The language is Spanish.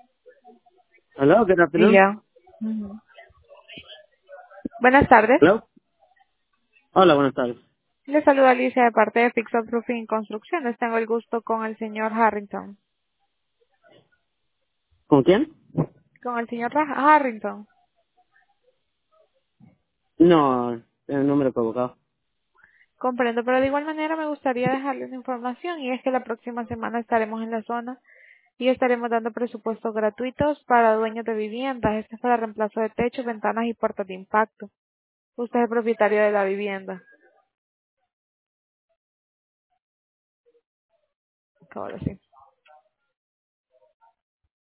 Hello, good afternoon. Ya. Ujú. Buenas tardes. Hello. Hola, buenas tardes. Le saluda Alicia de parte de Fix Up Roofing Construcciones. Tengo el gusto con el señor Harrington. ¿Con quién? Con el señor Harrington. No, el número equivocado. Comprendo, pero de igual manera me gustaría dejarle una información y es que la próxima semana estaremos en la zona y estaremos dando presupuestos gratuitos para dueños de viviendas. Este es para reemplazo de techos, ventanas y puertas de impacto. Usted es el propietario de la vivienda. Ahora sí.